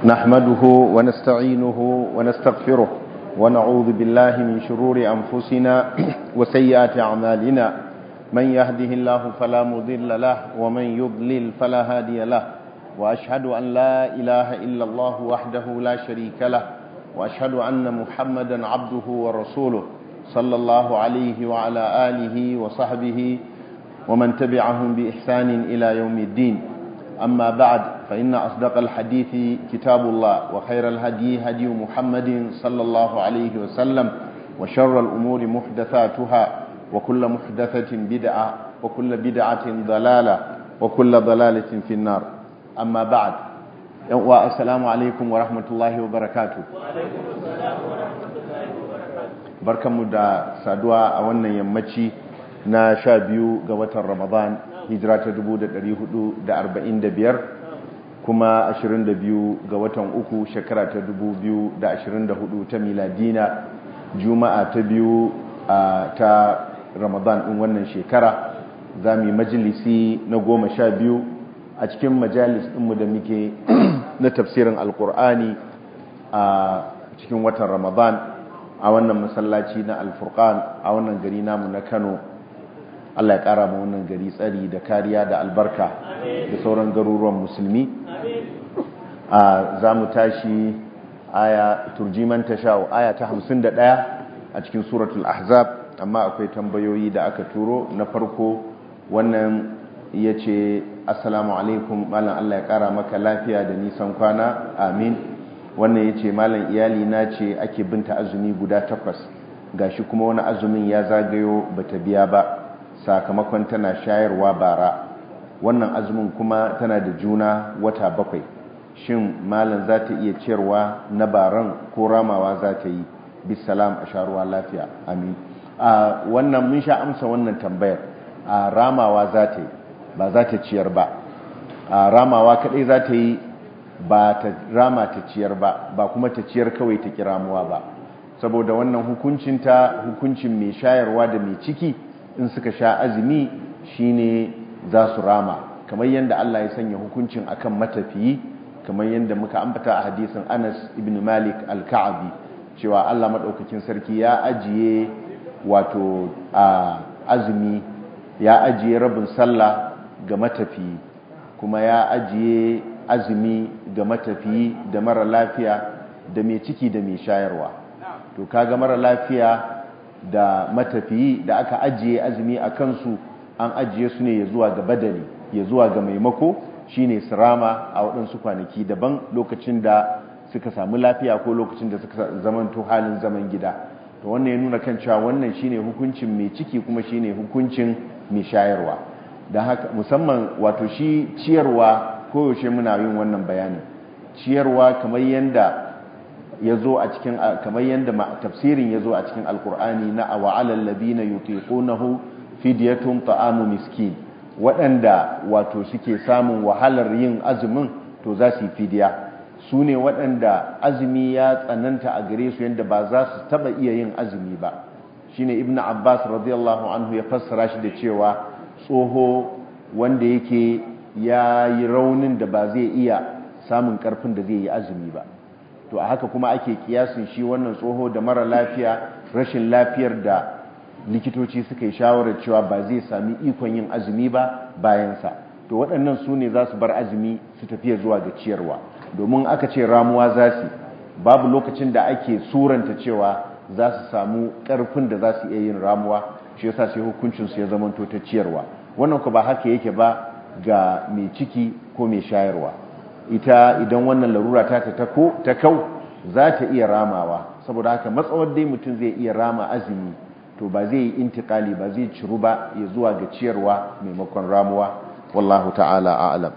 نحمده ونستعينه ونستغفره ونعوذ بالله من شرور أنفسنا وسيئات أعمالنا من يهده الله فلا مضل له ومن يضلل فلا هادي له وأشهد أن لا إله إلا الله وحده لا شريك له وأشهد أن محمدا عبده ورسوله صلى الله عليه وعلى آله وصحبه ومن تبعهم بإحسان إلى يوم الدين. أما بعد فإن أصدق الحديث كتاب الله وخير الهدي هدي محمد صلى الله عليه وسلم وشر الأمور محدثاتها وكل محدثة بدعة وكل بدعة ضلالة وكل ضلالة في النار. أما بعد السلام عليكم ورحمة الله وبركاته. وعليكم السلام ورحمة الله وبركاته. barkanmu da saduwa a wannan yammaci na 12 ga watan Ramadan hijira ta 1445 kuma 22 ga watan uku shekara ta 2024 ta miladina juma'a ta biyu ta Ramadan din wannan shekara zamu yi majalisi na 12 a cikin majalis ɗinmu da muke na tafsirin alkur'ani a cikin watan Ramadan a wannan masallaci na Al-Furqan a wannan gari namu na Kano. Allah ya ƙara mu wannan gari tsari da kariya da albarka da sauran garuruwan musulmi. Za mu tashi aya turjiman tasha'u aya ta 51 a cikin suratul Ahzab, amma akwai tambayoyi da aka turo. Na farko wannan yace assalamu alaikum malam, Allah ya ƙara maka lafiya da nisan kwana, amin. Wannan yace malam iyali na ce ake binta azumi guda 8 gashi kuma wani azumin ya zagayo bata biya ba sakamakon tana shayarwa bara, wannan azumin kuma tana da juna wata 7. shin malam za ta iya ciyarwa na baran ko ramawa za ta yi? bisalam, a sharuwa lafiya, amin. Wannan mun sha amsa wannan tambayar. Ramawa za ta yi, ba za ta ciyar ba. Ramawa kadai za ta yi, ba ta rama ta ciyar ba, ba kuma ta ciyar kawai ta kiramuwa ba, saboda wannan hukuncinta hukuncin mai shayarwa da mai ciki in suka sha azumi shine za su rama, kamar yadda Allah ya sanya hukuncin akan matafiyi, kamar yadda muka ambata a hadisin Anas ibn Malik al-Ka'bi cewa Allah madaukakin sarki ya ajiye wato azumi, ya ajiye rabin sallah ga matafiyi, kuma ya ajiye azumi ga matafiyi da mara lafiya da mai ciki da mai shayarwa. To kaga mara lafiya da matafiyi da aka ajiye azumi a kansu, an ajiye su ne ya zuwa ga badali, ya zuwa ga maimako shine sirama a waɗansu kwanaki daban, lokacin da suka samu lafiya ko lokacin da suka zamanto halin zaman gida. To wannan ya nuna kan cewa wannan shine hukuncin mai ciki kuma shine hukuncin mai shayarwa. Dan haka musamman wato shi ciyarwa, koyaushe muna yin wannan bayanin. Ciyarwa kamar yanda yazo a cikin, kamar yanda tafsirin yazo a cikin alkur'ani na awa'alal ladina yutiqunahu fidyatun ta'amu miskin, waɗanda wato suke samun wahalar yin azumin to za su yi fidiya. su ne waɗanda azumi ya tsananta a gare su yanda ba za su taba iya yin azumi ba. shine ibnu abbas radiyallahu anhu ya fassara shi da cewa tsoho wanda yake ya yi raunin da ba zai iya samun karfin da zai yi azumi ba. To a haka kuma ake kiyasin shi wannan tsoho da mara lafiya, rashin lafiyar da likitoci suka yi shawarar cewa ba zai sami ikon yin azumi ba bayansa. To waɗannan su ne za su bar azumi su tafiya zuwa ga ciyarwa, domin aka ce ramuwa za su, babu lokacin da ake suranta cewa za su samu ƙarfin da za su iya yin ramuwa, shi yasa sai hukuncinsu ya zamanto ta ciyarwa. Wannan ku ba haka yake ba ga mai ciki ko mai shayarwa. Ita idan wannan larura ta kau za ta iya ramawa, saboda haka matsawar dai mutum zai iya rama azumi to ba zai yi intikali, ba zai ciru ba ya zuwa ga ciyarwa maimakon ramuwa. wallahu ta'ala a'lam.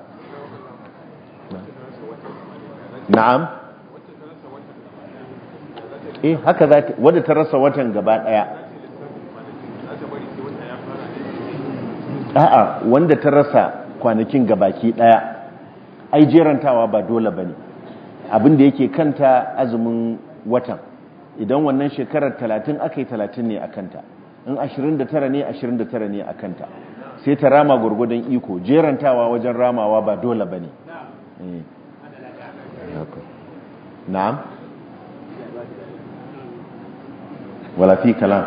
Na'am, haka za ta, wadda ta rasa watan gaba daya. A'a, wanda ta rasa kwanakin gabaki daya, ai jerantawa ba dole bane. Abin da yake kanta azumin watan, idan wannan shekarar 30 aka yi 30 ne a kanta, in 29 ne 29 ne a kanta, sai ta rama gurgudan iko. Jerantawa wajen ramawa ba dole bane. na'am wala fi kalam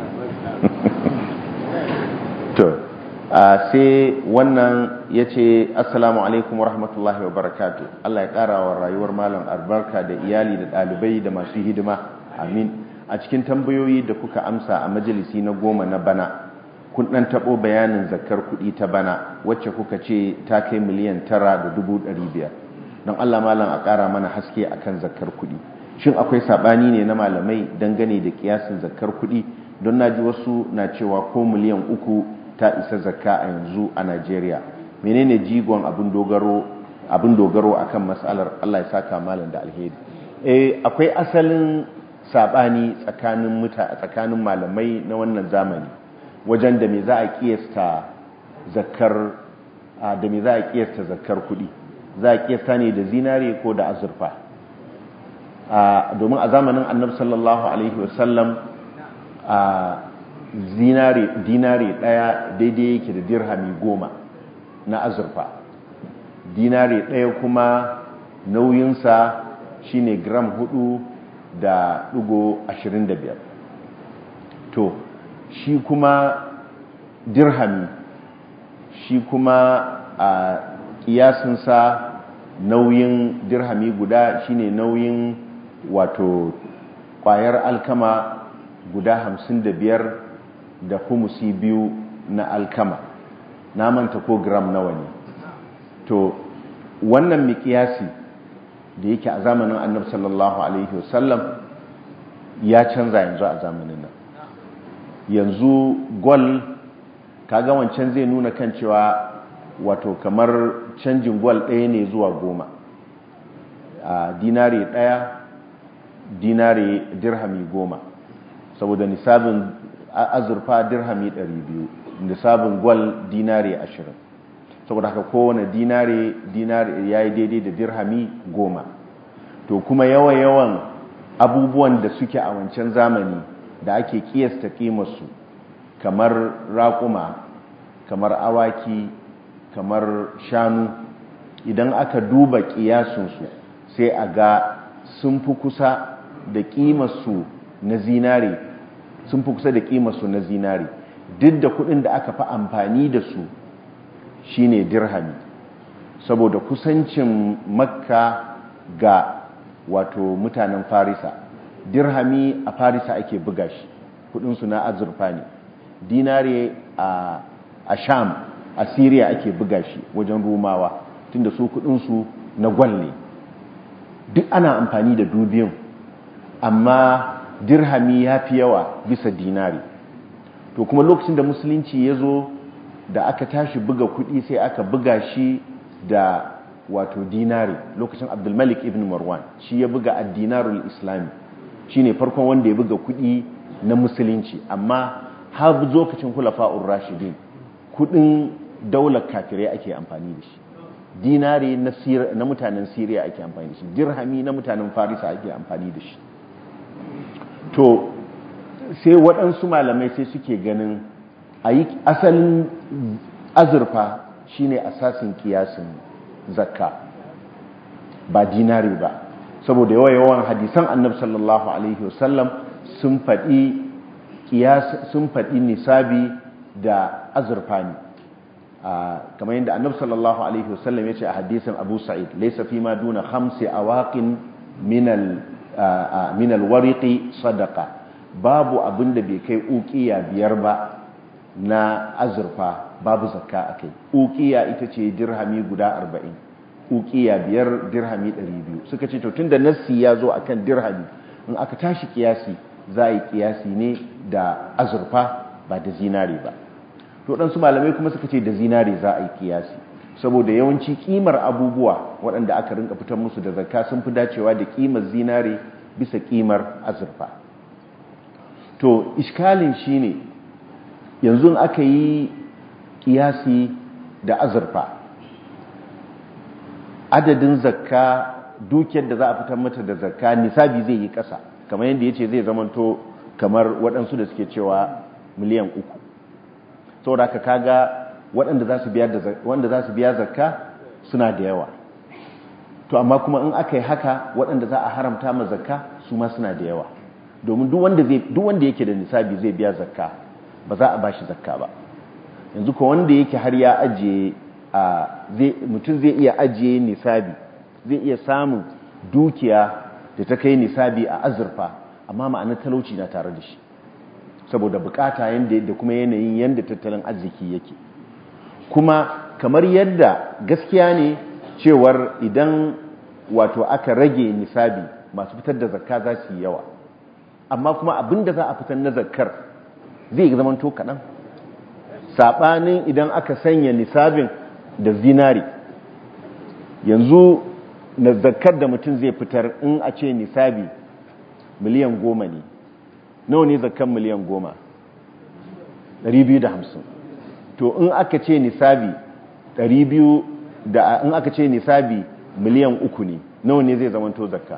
to sai wannan yace assalamu alaikum wa rahmatullahi wa barakatuh Allah ya kara wa rayuwar malam albarka da iyali da dalibai da masu hidima amin a cikin tambayoyi da kuka amsa a majalisi na 10 na bana kun dan tabo bayanin zakkar kudi ta bana wacce kuka ce ta kai miliyan 9,500 don Allah malam a kara mana haske akan zakkar kudi shin akwai sabani ne na malamai dangane da kiyasin zakkar kudi don naji wasu na cewa ko miliyan 3 ta isa zakka a yanzu a Najeriya menene jigon abin dogaro akan matsalar Allah ya saka malam da alheri akwai asalin sabani tsakanin malamai na wannan zamani wajen da me za a kiyasta zakkar kudi za a kiyasta ne da zinare ko da azurfa domin a zamanin Annabi sallallahu alaihi wasallam dinare daya daidai yake da dirhami 10 na azurfa dinare daya kuma nauyinsa shine gram 4.25 to shi kuma dirhami shi kuma a kiyasinsa nauyin dirhami guda shine nauyin wato kwayar alkama guda 55 da humusi 2 na alkama na manta ko gram nawa ne to wannan miƙiyasi da yake a zamanin Annabi sallallahu alaihi wasallam ya canza yanzu a zamanin nan yanzu gol kaga wancan zai nuna kan cewa wato kamar canjin gol ɗaya ne zuwa 10 a dinare ɗaya dinare dirhami 10 saboda nisabin azurfa dirhami 200 nisabin gwal dinare 20 saboda haka kowane dinare ya yi daidai da dirhami 10 to kuma yawan abubuwan da suke a wancan zamani da ake kiyasta kimarsu kamar raƙuma kamar awaki kamar shanu idan aka duba kiyasunsu sai a ga sun fi kusa da kimarsu na zinare sun fi kusa da kimarsu na zinari duk da kudin da aka fi amfani da su shine dirhami saboda kusancin makka ga wato mutanen farisa dirhami a farisa ake buga shi kudinsu na azurfa ne dinari a sham a syria ake buga shi wajen rumawa tunda su kudinsu na gwal ne duk ana amfani da dubiyun amma dirhami ya fi yawa bisa dinari to kuma lokacin da musulunci ya zo da aka tashi buga kudi sai aka buga shi da wato dinari lokacin abdulmalik ibn marwan shi ya buga addinarul islami shi ne farkon wanda ya buga kudi na musulunci amma har lokacin khulafa'ur rashidin kudin daular kafirai ake amfani da shi dinari na mutanen Syria ake amfani da shi dirhami na mutanen Farisa ake amfani da shi to sai waɗansu malamai sai suke ganin ayi asalin azurfa shine asasin kiyasin zakka ba dinari ba saboda yawan hadisan annabi sallallahu alaihi wasallam sun faɗi nisabi da azurfa ne kamar yadda annabi sallallahu alaihi wasallam ya ce a hadisin Abu Sa'id laysa fi ma duna 5 awaqin min al-wariqi sadaqa babu abinda bai kai uqiya 5 ba na azurfa babu zakka akai uqiya ita ce dirhami guda 40 uqiya 5 dirhami 200 suka ce to tunda nassi ya zo akan dirhami in aka tashi kiyasi za a yi kiyasi ne da azurfa ba da zinari ba to dan su malamai kuma suka ce da zinari za a yi kiyasi saboda yawanci kimar abubuwa waɗanda aka rinka fitar musu da zakka sun fi dacewa da kimar zinari bisa kimar azurfa to iskalin shine yanzu aka yi kiyasi da azurfa adadin zakka dukiyar da za a fitar mata da zakka nisabi zai yi ƙasa kamar yadda ya ce zai zamanto kamar waɗansu da suke cewa miliyan 3 saboda haka kaga waɗanda za su biya zakka suna da yawa to amma kuma in aka yi haka waɗanda za a haramta ma zakka su ma suna da yawa, domin duk wanda yake da nisabi zai biya zakka, ba za a bashi zakka ba. yanzu ko wanda yake har ya ajiye mutum zai iya ajiye nisabi, zai iya samun dukiya da ta kai nisabi a azurfa, amma ma'anar talauci na tare da shi saboda bukata da kuma yanayin yanda tattalin arziki yake. kuma kamar yadda gaskiya ne cewar idan wato aka rage nisabi masu fitar da zakka za su yi yawa, amma kuma abinda za a fitar na zakkar zai zama to kaɗan, saɓanin idan aka sanya nisabin da zinari. yanzu na zakkar da mutum zai fitar in a ce nisabi miliyan 10 ne, nawa ne zakkar miliyan 10? 250. to in aka ce nisabi 200 in aka ce nisabi miliyan 3 ne, nawa ne zai zamanto zakka?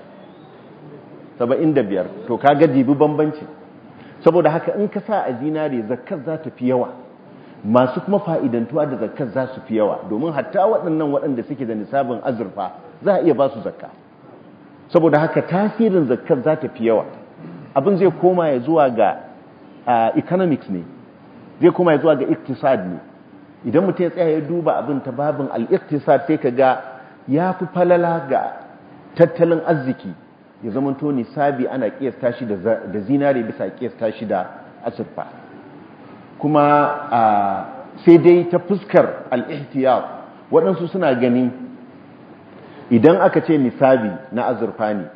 75. to kaga dibi bambanci. saboda haka in ka sa a zinare zakkar za ta fi yawa, masu kuma fa'idantuwa da zakkar za su fi yawa, domin hatta waɗanda suke da nisabin azurfa za a iya ba su zakka. saboda haka tasirin zakkar za ta fi yawa. abin zai koma ya zuwa ga economics ne, zai koma ya zuwa ga iktisad ne. idan mutum ya tsaya ya duba abin ta babin al-iktisad sai ka ga ya fi falala ga tattalin arziki ya zamanto nisabi ana kiyasta shi da zinare bisa kiyasta shi da azurfa. kuma sai dai ta fuskar al-ihtiyat waɗansu suna ganin idan aka ce nisabi na azurfa ne,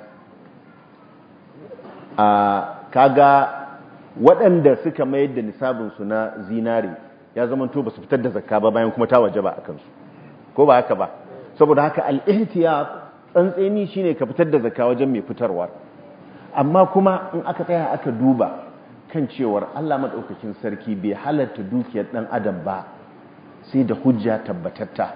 kaga waɗanda suka mayar da nisabinsu na zinare ya zamanto ba su fitar da zakka ba bayan kuma ta wajaba a kansu, ko ba haka ba? saboda haka al-ihtiyat tsantseni shine ka fitar da zakka wajen mai fitarwa. amma kuma in aka tsaya aka duba kan cewar Allah madaukakin sarki bai halatta dukiyar dan adam ba sai da hujja tabbatatta.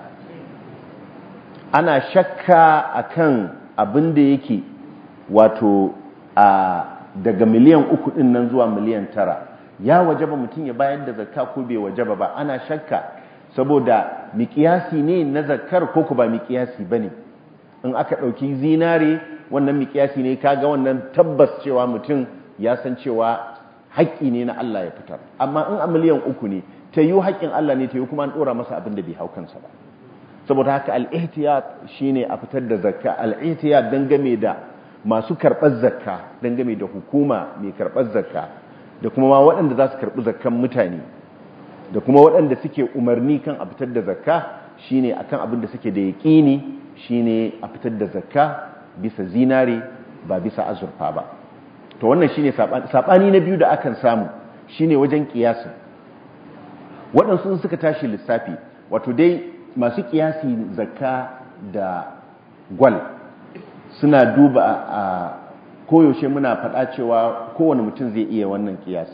ana shakka akan abin da yake wato daga miliyan 3 din nan zuwa miliyan 9 ya wajaba mutum ya bayar da zakka ko bai wajaba ba. ana shakka saboda miƙiyasi ne na zakkar ko ba miƙiyasi bane. in aka ɗauki zinare wannan miƙiyasi ne, kaga wannan tabbas cewa mutum ya san cewa haƙƙi ne na Allah ya fitar. amma in a miliyan 3 ne ta yi haƙƙin Allah ne, ta yi kuma an ɗora masa abin da bai hau kansa ba. saboda haka al-ihtiyat shine a fitar da zakka. al-ihtiyat dangane da masu karɓar zakka, dangane da hukuma mai karɓar zakka, da kuma ma waɗanda za su karɓi zakkan mutane, da kuma waɗanda suke umarni kan a fitar da zakka, shine akan abin da suke da yaƙini, shine a fitar da zakka bisa zinare ba bisa azurfa ba. to wannan shine sabani na biyu da akan samu, shine wajen kiyasi. waɗansu suka tashi lissafi, wato dai masu kiyasi zakka da gwal suna duba a koyaushe muna faɗa cewa kowane mutum zai iya wannan kiyasi.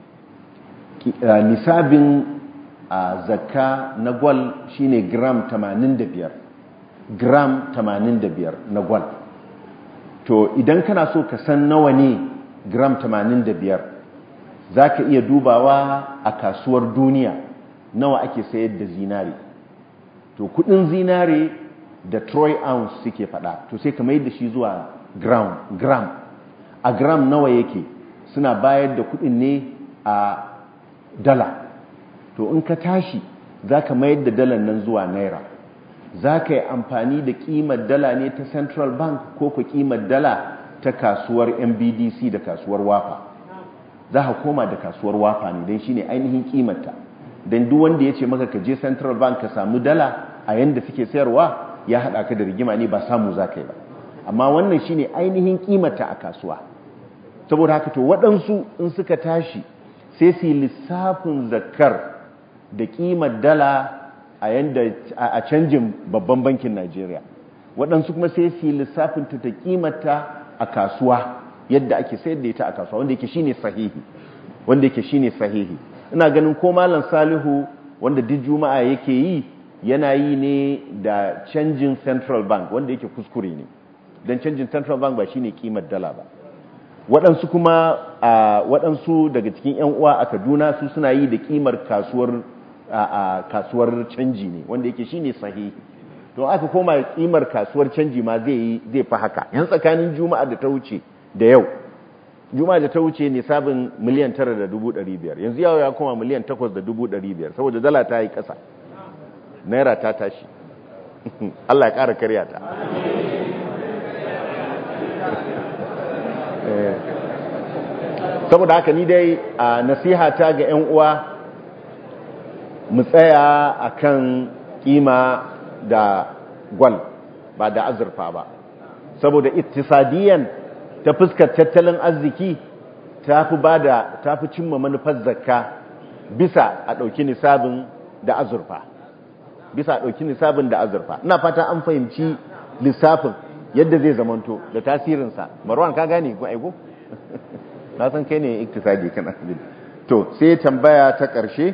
nisabin zakka na gwal shine gram 85 na gwal. to idan kana so ka san nawa ne gram 85 za ka iya dubawa a kasuwar duniya nawa ake sayar da zinare. to kudin zinare da troy ounce suke fada, to sai ka mai da shi zuwa gram. a gram nawa yake, suna bayar da kudin ne a dala. to in ka tashi za ka mayar da dalar nan zuwa naira, za ka yi amfani da kimar dala ne ta central bank ko ku kimar dala ta kasuwar mbdc da kasuwar wafa. za ka koma da kasuwar wafa ne don shi ne ainihin kimarta. don duk wanda ya ce maka ka je central bank ka samu dala a yanda suke sayarwa ya haɗa ka da rigima ne, ba samu za ka yi ba. amma wannan shi ne ainihin kimarta a kasuwa. saboda haka to waɗansu in suka tashi sai su yi lissafin zakkar da kimar dala a canjin babban bankin Najeriya. waɗansu kuma sai su yi lissafin ta kimarta a kasuwa yadda ake sayar da ita a kasuwa, wanda yake shine sahihi. ina ganin ko malam Salihu wanda duk juma'a yake yi yana yi ne da canjin central bank, wanda yake kuskure ne, don canjin central bank ba shine kimar dala ba. waɗansu kuma waɗansu daga cikin 'yan uwa a Kaduna su suna yi da kimar kasuwar canji ne, wanda yake shine sahihi. to aka koma kimar kasuwar canji ma zai fi haka. Yan tsakanin juma'a da ta wuce da yau, juma'a da ta wuce nisabin miliyan 9,500, yanzu yau ya koma miliyan 8,500 saboda dala ta yi ƙasa, naira ta tashi. Allah ya ƙara karya ta. Saboda haka ni dai a nasiha ta ga 'yan uwa mu tsaya akan kima da gwal ba da azurfa ba, saboda iktisadiyan ta fuskar tattalin arziki ta fi cimma manufar zakka bisa a ɗauki nisabin da azurfa. Ina fata an fahimci lissafin yadda zai zamanto da tasirinsa. Marwan, ka gane ko aiko? Na san kai ne iktisadi kana. To sai tambaya ta ƙarshe,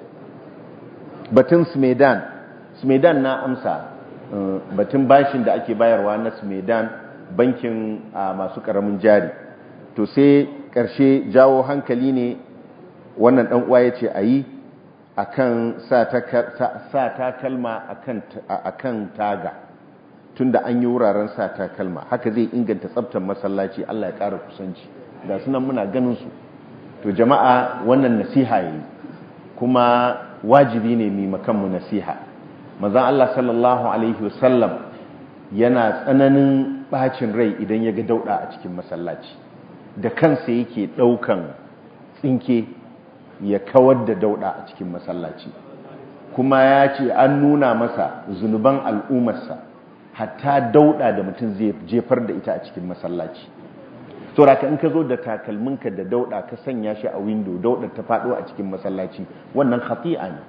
batun Smedan na amsa, batun bashin da ake bayarwa na Smedan, bankin masu ƙaramin jari. To sai ƙarshe jawo hankali ne wannan ɗan uwa yace ayi akan sa takalma akan taga, tunda an yi wuraren sa takalma, haka zai inganta tsaftar masallaci. Allah ya ƙara kusanci, ga sunan muna ganin su. To jama'a, wannan nasiha yayi, kuma wajibi ne mu makanmu nasiha. Manzon Allah sallallahu alaihi wasallam yana tsananin bacin rai idan ya ga dauda a cikin masallaci, da kansa yake daukan tsinke ya kawar da dauda a cikin masallaci, kuma ya ce an nuna masa zunuban al'ummarsa hatta dauda da mutum zai jefar da ita a cikin masallaci. Saboda in ka zo da takalminka da dauda ka sanya shi a window, daudar ta fado a cikin masallaci, wannan khati'a ne,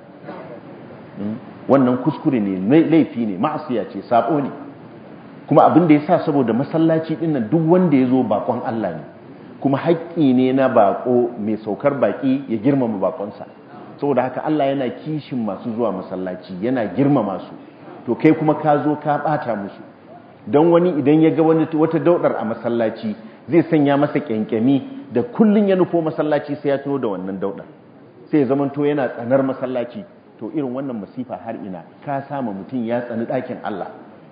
wannan kuskure ne, laifi ne, ma'asiya ce, sabo ne. Kuma abin da yasa saboda masallaci dinnan duk wanda yazo bakon Allah ne, kuma haƙƙi ne na bako mai saukar baki ya girmama bakonsa. Saboda haka Allah yana kishin masu zuwa masallaci, yana girmama su. To kai kuma ka zo ka bata musu. Don wani idan ya ga wata daudar a masallaci zai sanya masa kyankyami, da kullun ya nufo masallaci sai ya tuno da wannan daudar, sai ya zamanto yana tsanar masallaci. To irin wannan masifa har ina, ka sama mutum ya tsani ɗakin Allah.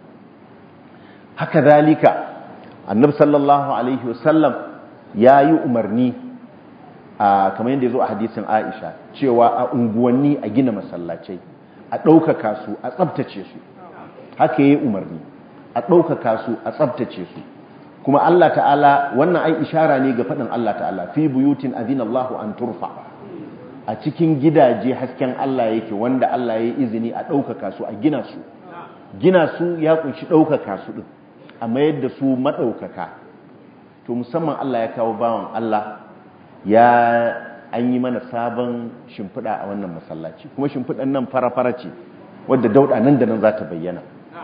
Haka zalika annabi sallallahu alaihi wasallam ya yi umarni kamar yadda ya zo a hadisin Aisha, cewa a unguwanni a gina masallacai, a ɗaukaka su, a tsabtace su. Haka ya yi umarni, a ɗaukaka su, a tsabtace su. Kuma Allah ta'ala, wannan ai ishara ne ga faɗin Allah ta'ala, fi buyutin azinallahu an turfa, a cikin gidaje hasken Allah yake, wanda Allah ya yi izini a ɗaukaka su, a gina su. Gina su ya kunshi ɗaukaka su ɗin, a mayar da su maɗaukaka. To musamman Allah ya kawo bawan Allah, an yi mana sabon shimfiɗa a wannan masallaci, kuma shimfiɗan nan fara-fara ce, wadda dauɗa nan da nan za ta bayyana.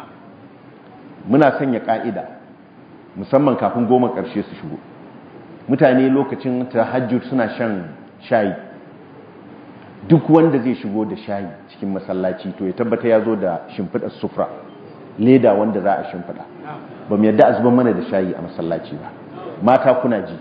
Muna sanya ƙa'ida, musamman kafin 10 ƙarshe su shigo. Mutane lokacin tahajjud suna shan shayi. Duk wanda zai shigo da shayi cikin masallaci to ya tabbata ya zo da shimfiɗar sufra, leda wanda za a shimfiɗa. Ba mu yadda a zuban mana da shayi a masallaci ba. Mata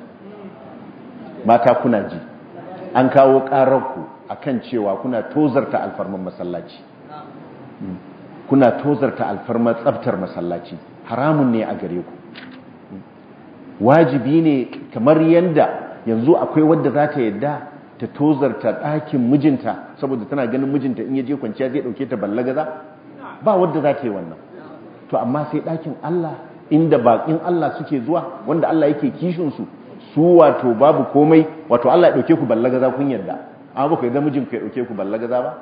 kuna ji, an kawo ƙararku akan cewa kuna tozarta alfarman masallaci, kuna tozarta alfarman tsaftar masallaci. Haramun ne a gare ku. Wajibi ne, kamar yanda yanzu akwai wadda za ta yadda ta tozarta ɗakin mijinta saboda tana ganin mijinta in yaje kwanciya zai ɗauke ta ballagaza, ba wadda za ta yi wannan. To amma sai ɗakin Allah, inda baƙin Allah suke zuwa, wanda Allah yake kishinsu, su wato babu komai, wato Allah ya ɗauke ku ballagaza kun yarda, amma ba ku yarda mijinku ya ɗauke ku ballagaza ba.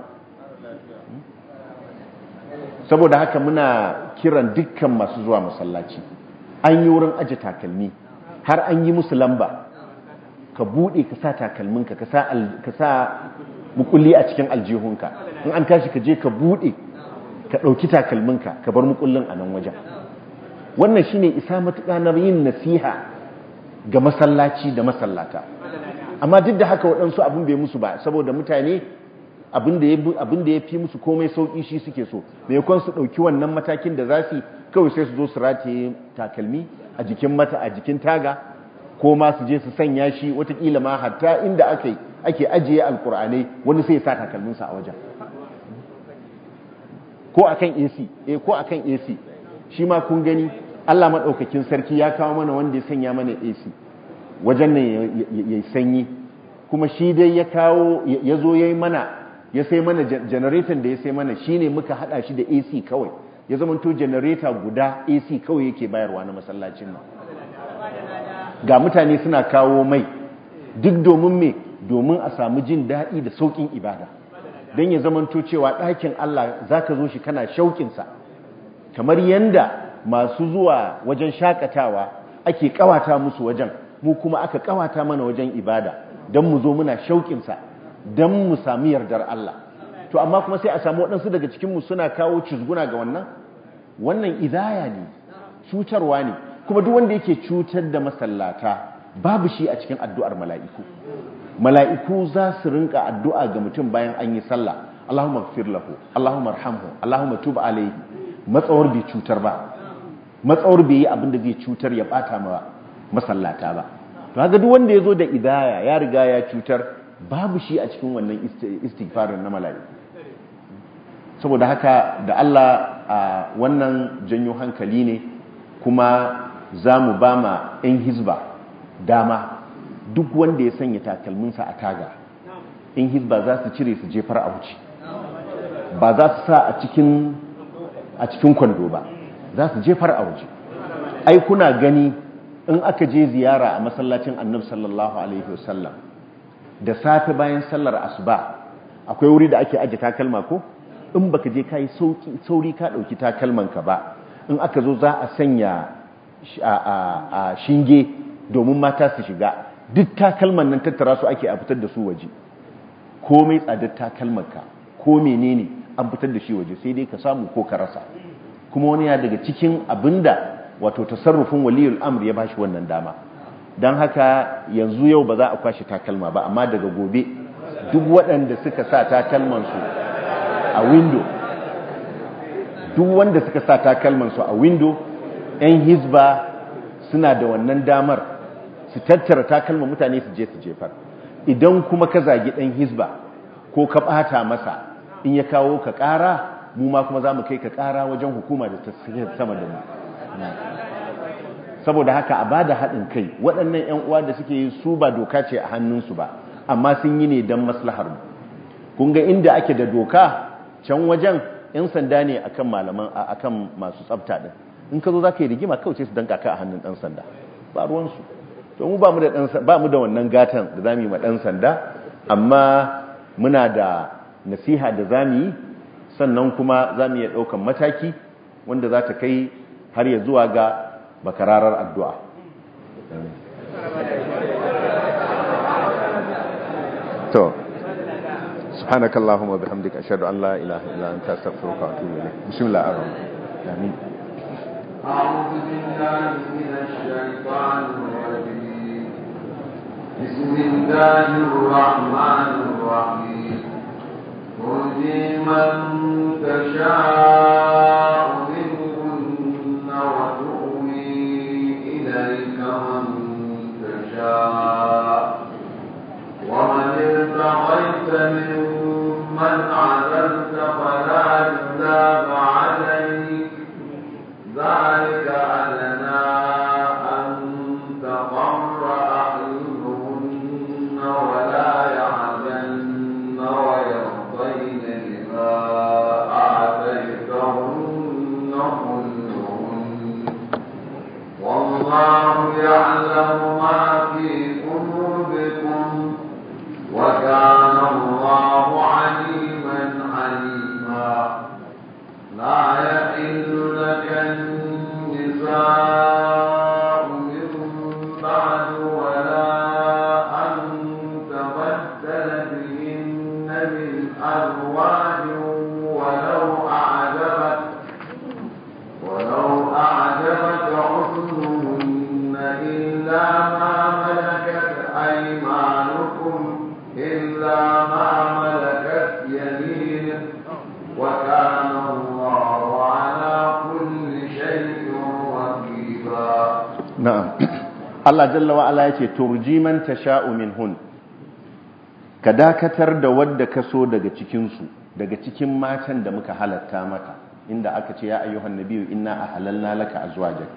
Saboda haka muna kiran dukkan masu zuwa masallaci, an yi wurin aje takalmi, har an yi musu lamba, ka buɗe ka sa takalminka, ka sa mukulli a cikin aljihunka, in an tashi ka je ka buɗe ka ɗauki takalminka, ka bar mukullin a nan wajen. Wannan shine isa matuƙa na yin nasiha ga masallaci da masallata. Amma duk da haka waɗansu abin bai musu ba, saboda mutane abin da ya fi musu komai sauƙi shi suke so, maimakon su ɗauki wannan matakin da za su kawai sai su zo su rataye takalmi a jikin taga, ko ma su je su sanya shi watakila ma hatta inda ake ajiye alkur'anai, wani sai ya sa takalminsa a wajen. ko akan AC ko akan AC shi ma kun gani Allah madaukakin sarki ya kawo mana wanda ya sanya mana AC wajen nan yayi sanyi kuma shi dai ya kawo ya zo yayi mana ya sai mana generator da ya sai mana shine muka hada shi da AC kawai ya zamanto generator guda AC kawai yake bayarwa na masallacin nan ga mutane suna kawo mai duk domin me domin a samu jin daɗi da sauƙin ibada don ya zamanto cewa ɗakin Allah za ka zo shi kana shauƙinsa kamar yanda masu zuwa wajen shakatawa ake ƙawata musu wajen mu kuma aka ƙawata mana wajen ibada don mu zo muna shauƙinsa don mu sami yardar Allah to amma kuma sai a samu waɗansu daga cikinmu suna kawo cizguna ga wannan idaya ne cutarwa ne kuma duk wanda yake cutar da masallata babu shi a cikin addu'ar mala'iku za su rinka addu'a ga mutum bayan an yi sallah Allahumma ighfir lahu Allahumma arhamhu Allahumma tub alayhi matsawar bai cutar ba matsawar bai yi abin da zai cutar ya bata ma masallata ba to haka duk wanda yazo da idaya ya riga ya cutar babu shi a cikin wannan istighfarin na mala'iku saboda haka da Allah wannan janyo hankali ne kuma za mu ba ma 'yan hizba dama duk wanda ya sanya takalminsa a taga 'yan hizba za su cire su jefar a wuce ba za su sa a cikin kwando ba za su jefar a wuce ai kuna gani in aka je ziyara a masallacin annabi sallallahu alaihi wasallam da safe bayan sallar asuba akwai wuri da ake aje takalma ko in baka je kai sauri ka dauki takalmanka ba in aka zo za a sanya a shinge domin mata su shiga duk takalman nan tattara su ake a fitar da su waje komai tsadar takalmanka ko menene an fitar da shi waje sai dai ka samu ko ka rasa kuma wani ya daga cikin abinda wato tasarrufin waliyul amr ya bashi wannan dama dan haka yanzu yau ba za a kwashi takalma ba amma daga gobe duk waɗanda suka sa takalman su a window duk wanda suka sa takalman su a window 'yan hizba suna da wannan damar su tattara takalman mutane su je su jefar idan kuma ka zagi ɗan hizba ko ka ɓata masa in ya kawo ka ƙara mu ma kuma za mu kai ka ƙara wajen hukuma da ta sama da mu saboda haka a ba da haɗin kai waɗannan 'yan uwa da suke yi su ba doka ce a hannunsu ba amma sun yi ne don maslahar mu kun ga inda ake da doka can wajen 'yan sanda ne akan masu tsafta din in ka zo za ka yi rigima kawai sai su danka ka a hannun ɗan sanda ba ruwansu to mu ba mu da wannan gatan da za mu yi ma ɗan sanda amma muna da nasiha da za mu yi sannan kuma za mu iya ɗaukan mataki wanda za ta kai har ya zuwa ga bakararar addu'a to subhanakallahumma bihamdika ashhadu an la ilaha illa anta astaghfiruka wa atubu ilayk bismillahir rahmanir rahim أعوذ بالله من الشيطان الرجيم بسم الله الرحمن الرحيم ترجي من تشاء منهن وتؤوي إليك من تشاء ومن ابتغيت ممن عزلت فلا جناح عليك ذلك أدنى أن تقر أعينهن ولا يحزن ويرضين بما آتيتهن كلهن والله يعلم ما في قلوبكم وكان الله عليما حليما لا يحل لك النساء من بعد ولا أن تبدل بهن من أزواج ولو أعجبك حسنهن إلا ما ملكت أيمانكم يمينك وكان الله على كل شيء رقيبا. نعم. Allah jalla wa ala yace turji man tasha'u minhun, ka dakatar da wadda ka so daga cikin su, daga cikin matan da muka halatta maka. inda aka ce ya ayyuhan nabiyyu inna ahlalna laka azwajak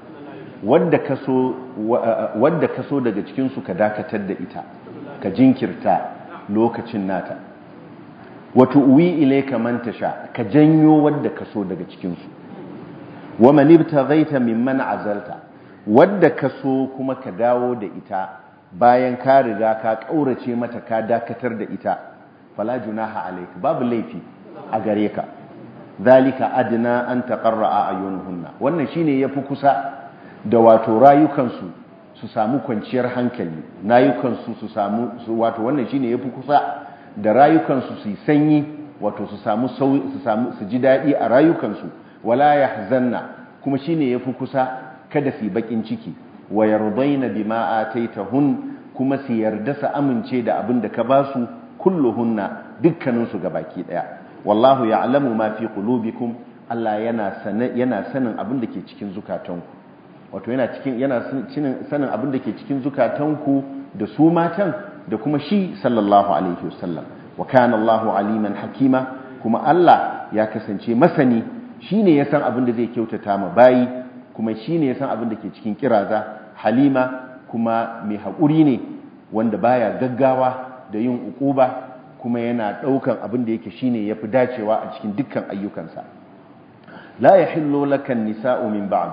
wadda kaso daga cikin su ka dakatar da ita ka jinkirta lokacin nata wa tu'wi ilayka man tasha ka janyo wadda kaso daga cikin su wa man ibtaghaita mimman azalta wadda kaso kuma ka dawo da ita bayan ka riga ka kaurace mata ka dakatar da ita fala junaha alayka babu laifi a gare ka zalika adna an taqarra ayunuhunna wannan shine yafi kusa da wato rayukansu su samu kwanciyar hankali rayukansu su samu wato wannan shine yafi kusa da rayukansu su sanyi wato su samu su ji dadi a rayukansu wala yahzanna kuma shine yafi kusa kada su bakin ciki wa yardaina bima ataitahun kuma su yarda su amince da abin da ka basu kulluhunna dukkaninsu gabaki daya wallahu ya'lamu ma fi qulubikum Allah yana sanin abin da ke cikin zukatanku wato yana sanin abin da ke cikin zukatanku da su matan da kuma shi sallallahu alaihi wasallam wa kana Allahu aliman hakima kuma Allah ya kasance masani shine ya san abin da zai kyautata ma bayi kuma shine ya san abin da ke cikin kiraza halima kuma mai haƙuri ne wanda baya gaggawa da yin uquba kuma yana daukan abin da yake shine yafi dacewa a cikin dukkan ayyukansa la yahillu lakan nisa'u min ba'd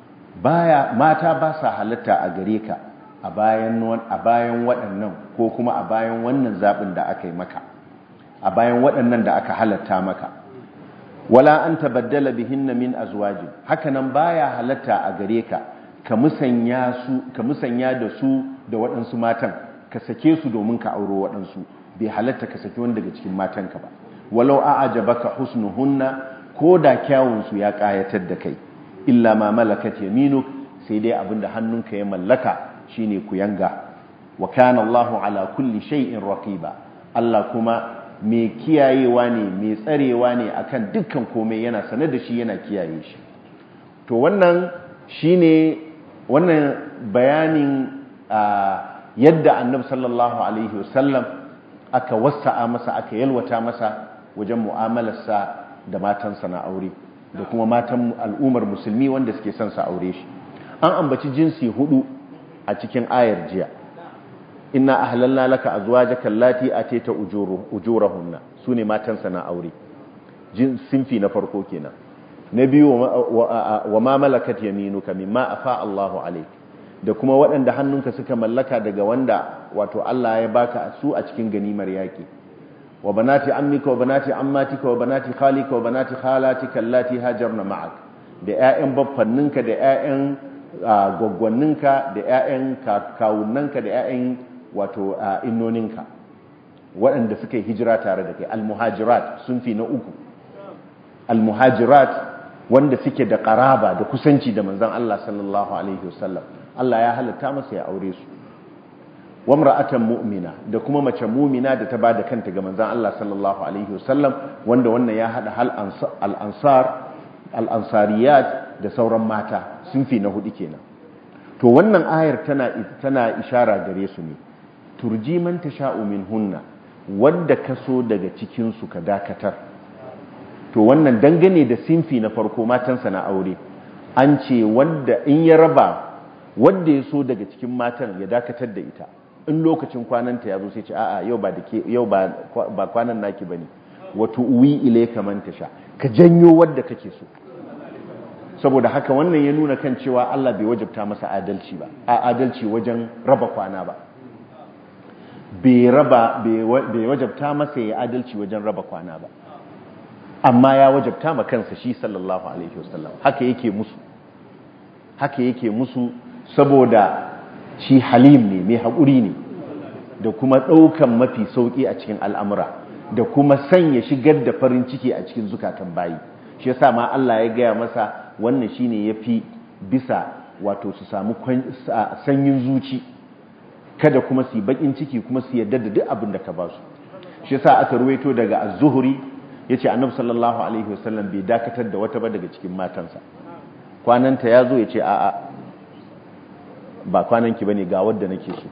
mata ba sa halatta a gare ka a bayan waɗannan ko kuma a bayan wannan zabin da aka yi maka a bayan waɗannan da aka halatta maka wala an tabaddala bihinna min azwajin hakanan baya halatta a gare ka ka musanya da su da waɗansu matan ka sake su domin ka auro waɗansu bai halatta ka saki wani daga cikin matanka ba walau a'jabaka husnuhunna ko da kyawun su ya kayatar da kai illa ma malakat yaminuk sai dai abinda hannunka ya mallaka shine kuyanga wa kana Allahu ala kulli shay'in raqiba Allah kuma mai kiyayewa ne mai tsarewa ne akan dukkan komai yana sanar da shi yana kiyaye shi to wannan shine wannan bayanin yadda Annabi sallallahu alaihi wasallam aka wasa'a masa aka yalwata masa wajen mu'amalarsa da matansa na aure da kuma matan al'ummar musulmi wanda suke son sa aure shi an ambaci jinsi hudu a cikin ayar jiya inna ahlalna laka azwajaka allati atayta ujurahunna sune matansa na aure sinfi na farko kenan na biyu wa ma malakat yaminuka mimma afa Allahu alayk da kuma waɗanda hannunka suka mallaka daga wanda wato Allah ya baka su a cikin ganimar yaki wa banati ammika wa banati ammatika wa banati khalika wa banati khalatika allati hajarna ma'ak da ƴaƴan baffanninka da ƴaƴan gwaggwanninka da ƴaƴan kawunnanka da ƴaƴan wato innoninka waɗanda suka yi hijira tare da kai almuhajirat sun fi na uku almuhajirat wanda suke da qaraba da kusanci da manzon Allah sallallahu alaihi wasallam Allah ya halatta masa ya aure su wamra'atan mu'mina da kuma mace mu'mina da ta bada kanta ga manzon Allah sallallahu alaihi wasallam wanda wannan ya hada al-ansariyat da sauran mata sun fi na hudu kenan to wannan ayar tana ishara gare su ne turji man tasha'u minhunna wanda kaso daga cikin su ka dakatar to wannan dangane da sinfi na farko matansa na aure an ce wanda in ya raba wanda ya so daga cikin matan ya dakatar da ita in lokacin kwananta ya zo sai ce a'a yau ba kwanan naki bane wato uwi ilayka man tasha ka janyo wanda kake so saboda haka wannan ya nuna kan cewa Allah bai wajabta masa adalci ba adalci wajen raba kwana ba bai wajabta masa ya adalci wajen raba kwana ba amma ya wajabta ma kansa shi sallallahu alaihi wasallam haka yake musu saboda shi halim ne mai haƙuri ne da kuma ɗaukan mafi sauƙi a cikin al'amura da kuma sanya shigar da farin ciki a cikin zukatan bayi shi yasa ma Allah ya gaya masa wannan shine yafi bisa wato su samu sanyin zuci kada kuma su yi bakin ciki kuma su yarda da duk abin da ka ba su shi yasa aka ruwaito daga az-Zuhri yace Annabi sallallahu alaihi wasallam bai dakatar da wata ba daga cikin matansa kwananta yazo yace a'a ba kwananki bane ga wanda nake so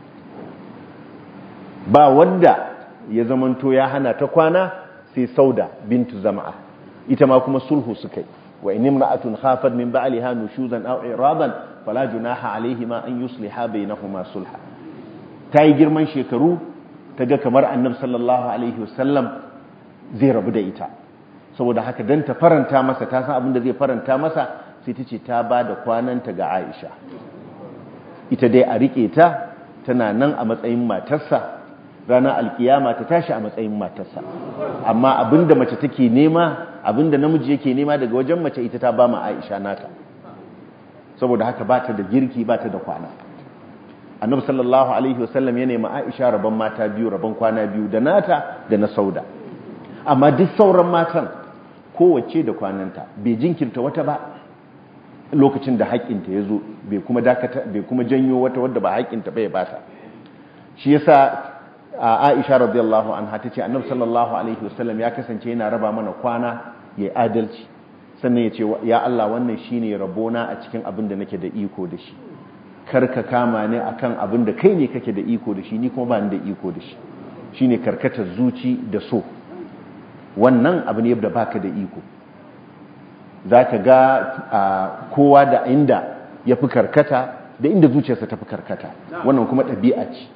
ba wanda ya zamanto ya hana ta kwana sai Sauda bintu Zam'a ita ma kuma sulhu suka yi wa in imra'atun khafat min ba'liha nushuzan aw iradan fala junaha alaihima an yusliha bainahuma sulha tayi girman shekaru taga kamar annabi sallallahu alaihi wasallam zai rabu da ita saboda haka dan ta faranta masa ta san abin da zai faranta masa sai ta ce ta bada kwananta ga Aisha ita dai a rike ta tana nan a matsayin matarsa ranar alkiyama ta tashi a matsayin matarsa amma abinda mace take nema abinda namiji yake nema daga wajen mace ita ta ba ma Aisha nata saboda haka ba ta da girki ba ta da kwana annabi sallallahu alaihi wasallam ya nemi Aisha rabon mata biyu rabon kwana biyu da nata da na Sauda amma duk sauran matan kowace da kwananta bai jinkirta wata ba lokacin da haƙƙinta ya zo bai kuma janyo wata wadda ba haƙƙinta bai bata shi yasa Aisha radiyallahu anha tace Annabi sallallahu alaihi wasallam ya kasance yana raba mana kwana yayi adalci sannan yace ya Allah wannan shine rabona a cikin abin da nake da iko da shi karka kama ne akan abin da kai ne kake da iko da shi ni kuma ba ni da iko da shi shine karkatar zuci da so wannan abu ne da baka da iko zaka ga kowa da inda yafi karkata da inda zuciyarsa tafi karkata wannan kuma ɗabi'a ce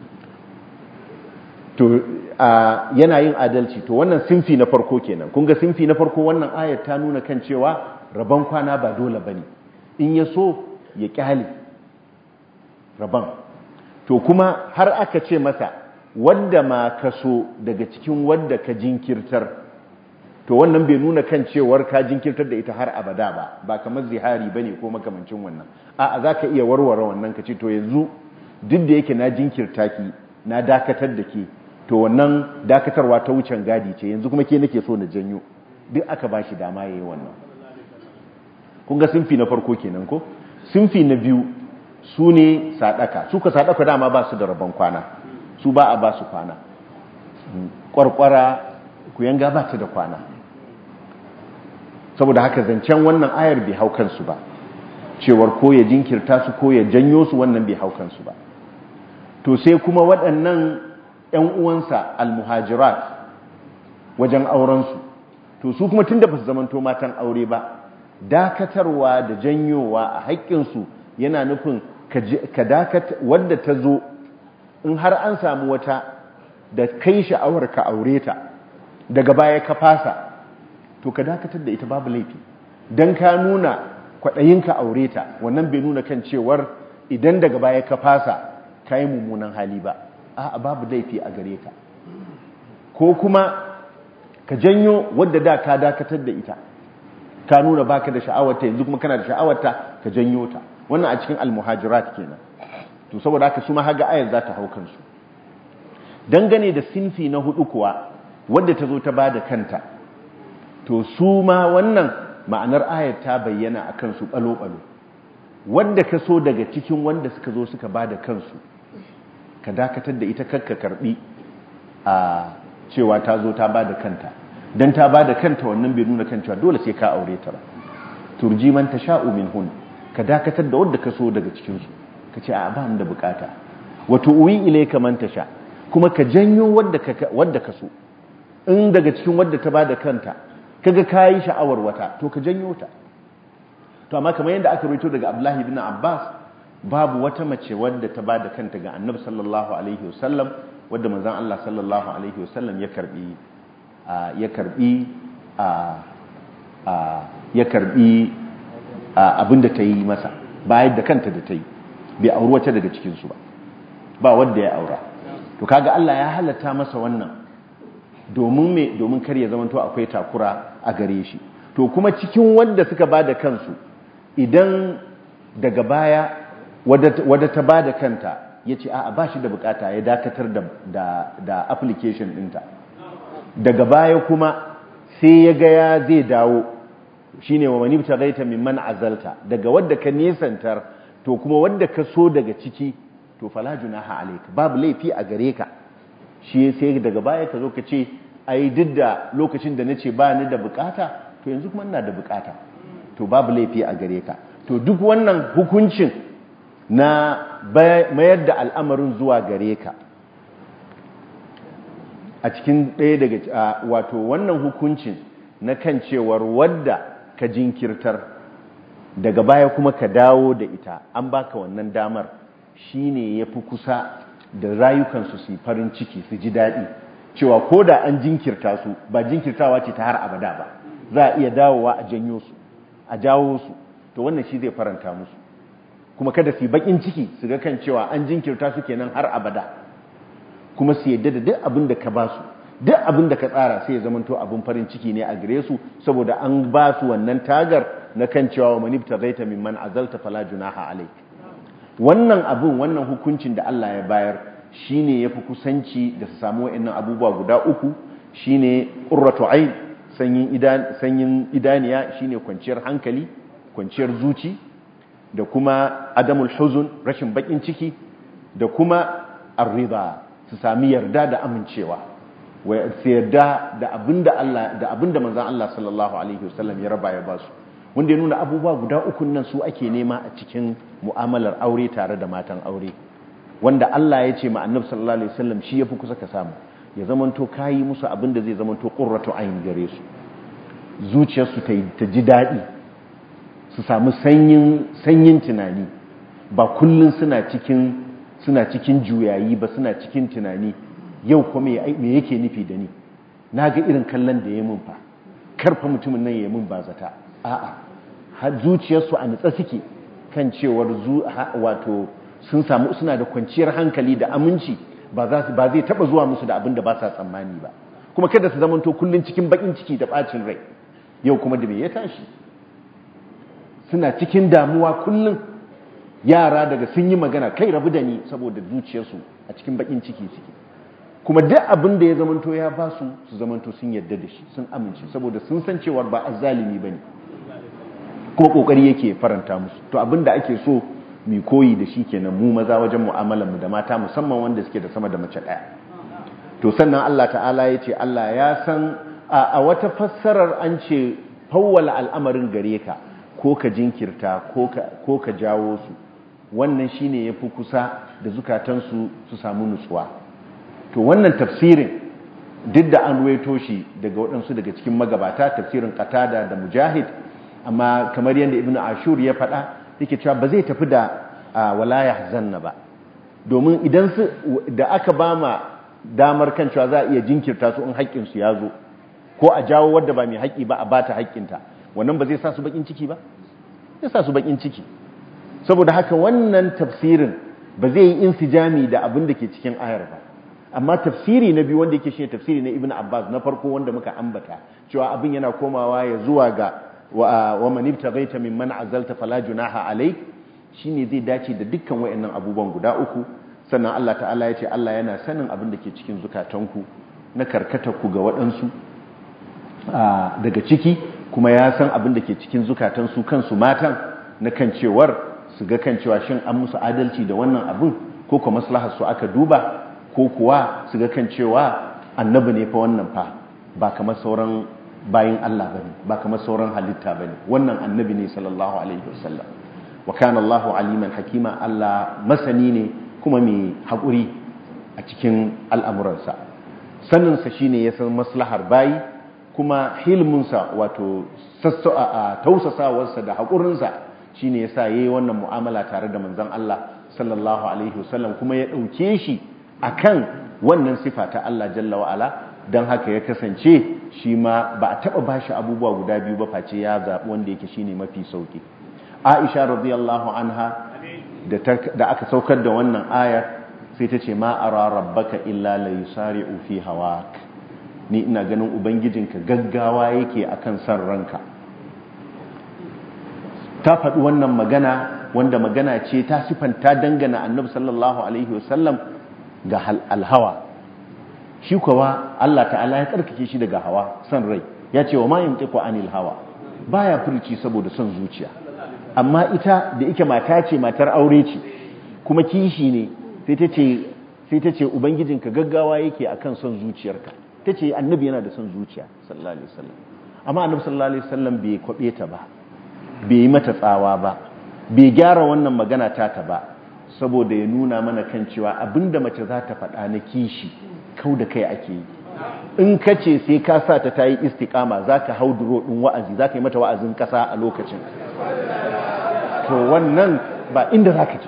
to yana yin adalci to wannan sinfi na farko kenan kun ga sinfi na farko wannan ayat ta nuna kan cewa rabon kwana ba dole bane in ya so ya kyale rabon to kuma har aka ce masa wanda ma ka so daga cikin wanda ka jinkirtar to wannan bai nuna kan cewar ka jinkirtar da ita har abada ba kamar zihari bane ko makamancin wannan a'a zaka iya warware wannan ka ce to yanzu duk da yake na jinkirta ki na dakatar da ke to wannan dakatarwa ta wucin gadi ce yanzu kuma ke nake so na janyo duk aka bashi dama yayi wannan kun ga sinfi na farko kenan ko sinfi na biyu su ne sadaka su ka sadaka dama ba su da rabon kwana su ba a ba su kwana kwarkwara ku yanga ba ta da kwana saboda haka zancen wannan ayar bai hau kansu ba cewar ko ya jinkirta su ko ya janyo su wannan bai hau kansu ba to sai kuma waɗannan ‘yan uwansa almuhajirat wajen aurensu to su kuma tun da ba su zamanto matan aure ba dakatarwa da janyowa a haƙƙinsu yana nufin ka dakata wadda ta zo in har an samu wata da kai sha'awar ka aure ta daga baya ka fasa to ka dakatar da ita babu laifi don ka nuna kwaɗayinka aure ta wannan bai nuna kan cewar idan daga baya ka fasa ka yi mummunan hali ba a babu laifi a gare ka ko kuma ka janyo wadda da ka dakatar da ita ka nuna baka da sha'awarta yanzu kuma kana da sha'awarta ka janyo ta wannan a cikin almuhajirat kenan to saboda haka su ma haga ayar za ta hau kansu dangane da sinfi na hudu kuwa wadda ta zo ta bada kanta to su ma wannan ma'anar ayar ta bayyana a kansu balo-balo wadda ka so daga cikin wanda suka zo suka bada kansu ka dakatar da ita kakka karbi a cewa ta zo ta bada kanta dan ta bada kanta wannan bai nuna kan cewa dole sai ka aure ta ba turji man tasha'u minhun ka dakatar da wanda ka so daga cikin su kace a ba mu da bukata wato uwi ilayka man tasha kuma ka janyo wanda ka so in daga cikin wanda ta bada kanta kaga kai sha'awar wata to ka janyo ta to amma kamar yadda aka rawaito daga Abdullahi ibn Abbas babu wata mace wadda ta bada kanta ga Annabi sallallahu alaihi wasallam wadda manzon Allah sallallahu alaihi wasallam ya karbi abinda ta yi masa bayan da kanta da ta yi bai auri wata daga cikin su ba wanda ya aura to kaga Allah ya halatta masa wannan domin kar ya zamanto akwai takura a gare shi to kuma cikin wanda suka bada kansu idan daga baya wadda ta bada kanta ya ce a ba shi da bukata ya dakatar da application dinta daga baya kuma sai ya gaya zai dawo shine wa manibta gaita mimman azalta daga wadda ka nesantar to kuma wadda ka so daga ciki to fala junaha alayka babu laifi a gare ka shi sai daga baya ka zo ka ce ai duk da lokacin da nace ba ni da bukata to yanzu kuma ina da bukata to babu laifi a gare ka to duk wannan hukuncin na mayar da al'amarin zuwa gare ka a cikin ɗaya daga wato wannan hukuncin na kan cewar wadda ka jinkirtar daga baya kuma ka dawo da ita, an baka wannan damar, shine yafi kusa da rayukansu su yi farin ciki su ji daɗi cewa ko da an jinkirta su ba jinkirtawa ce ta har abada ba, za a iya dawowa a janyo su a jawo su, to wannan shi zai faranta musu, kuma kada su yi bakin ciki su ga kan cewa an jinkirta su kenan har abada, kuma su yadda da duk abin da ka ba su, duk abin da ka tsara sai ya zamanto abin farin ciki ne a gare su, saboda an ba su wannan tagar na kan cewa wa manibta zaita mimman azalta fala junaha alaik. Wannan abin, wannan hukuncin da Allah ya bayar shine yafi kusanci da su samu wa'annan abubuwa guda uku, shine qurratu ayn, sanyin idaniya, shine kwanciyar hankali, kwanciyar zuci, da kuma adamul huzun, rashin bakin ciki, da kuma ar-ridha, su sami yarda da amincewa, su yarda da abinda manzon Allah sallallahu alaihi wasallam ya raba ya ba su, wanda ya nuna abubuwa guda uku nan su ake nema a cikin mu'amalar aure tare da matan aure, wanda Allah ya ce ma annabi sallallahu alaihi wasallam shi yafi kusa ka samu, ya zamanto kayi musu abinda zai zamanto qurratu ayn gare su, zuciyarsu ta ji daɗi, su samu sanyin tunani, ba kullun suna cikin juyayi ba, suna cikin tunani yau kuma me yake nufi da ni, na ga irin kallon da ya mun fa, karfa mutumin nan ya mun ba zata, a'a har zuciyarsu a nutsa suke kan cewar wato suna da kwanciyar hankali da aminci, ba zai taba zuwa musu da abin da ba sa tsammani ba, kuma kada su zamanto kullun cikin bakin ciki da bacin rai, yau kuma da me ya tashi, suna cikin damuwa kullun, yara daga sun yi magana kai rabu da ni, saboda zuciyarsu a cikin bakin ciki suke, kuma duk abin da ya zamanto ya ba su zamanto sun yarda da shi, sun amince, saboda sun san cewar ba azzalimi bane, kuma kokari yake faranta musu. To abin da ake so mu koyi da shi kenan mu maza wajen mu'amalar mu da mata, musamman wanda suke da sama da mace daya. To sannan Allah ta'ala ya ce Allah ya san, a wata fassarar an ce fawwala al'amarin gare ka, ko ka jinkirta ko ka jawo su, wannan shine yafi kusa da zukatansu su samu nutsuwa. To wannan tafsirin duk da an ruwaito shi daga waɗansu daga cikin magabata, tafsirin Qatada da Mujahid, amma kamar yadda Ibn Ashur ya faɗa yake cewa ba zai tafi da wala yahzanna ba, domin idan da aka ba ma damar kan cewa za a iya jinkirta su in haƙƙinsu ya zo, ko a jawo wadda ba mai haƙƙi ba a bata haƙƙinta, wannan ba zai sa su bakin ciki ba, zai sa su bakin ciki. Saboda haka wannan tafsirin ba zai yi insijami da abin da ke cikin ayar ba, amma tafsiri na biyu wanda yake shine tafsiri na Ibn Abbas na farko wanda muka ambata, cewa abin yana komawa ya zuwa ga wa man ibtaghaita mimman azalta fala junaha alayk, shine zai dace da dukkan wayannan abubuwan guda uku. Sannan Allah ta'ala ya ce Allah yana sanin abin da ke cikin zukatanku na karkatarku ga waɗansu daga ciki, kuma ya san abin da ke cikin zukatansu kansu matan, na kan cewar su ga kan cewa shin an musu adalci da wannan abin, ko kuma maslahar su aka duba, ko kuwa su ga kan cewa annabi ne fa wannan fa, ba kamar sauran bayin Allah bane, ba kamar sauran halitta bane, wannan annabi ne sallallahu alaihi wasallam. Wa kana Allahu aliman hakima, Allah masani ne kuma mai haƙuri a cikin al'amuransa. Saninsa shine ya san maslahar bayi, kuma hilminsa wato tausasawarsa da haƙurinsa shine yasa yayi wannan mu'amala tare da manzon Allah sallallahu alaihi wasallam, kuma ya ɗauke shi akan wannan sifa ta Allah jalla wa ala. Don haka ya kasance shi ma ba a taɓa bashi abubuwa guda biyu ba face ya zaɓi wanda yake shine mafi sauki. Aisha radiyallahu anha da aka saukar da wannan ayar sai ta ce ma ara rabbaka illa la yusari'u fi hawak, ni ina ganin ubangijinka gaggawa yake akan san ranka. Ta faɗi wannan magana wanda magana ce ta sifanta dangana annabi sallallahu alaihi wasallam ga alhawa. Shi kuwa Allah ta'ala ya tsarkake shi daga hawa, san rai, ya ce wa ma yantiqu anil hawa, baya furci saboda son zuciya. Amma ita da yake mata ce, matar aure ce, kuma kishi ne, sai ta ce ubangijinka gaggawa yake akan son zuciyarka. Ta ce annabi yana da son zuciya sallallahu alaihi wasallam, amma annabi sallallahu alaihi wasallam bai kwabe ta ba, bai yi mata tsawa ba, bai gyara wannan magana ta ba, saboda ya nuna mana kan cewa abinda mace za ta faɗa na kishi kau da kai ake yi. in ka ce sai ka sa ta yi istiqama zaka hau duro din wa'azi zaka yi mata wa'azin kasa a lokacin to wannan ba inda zaka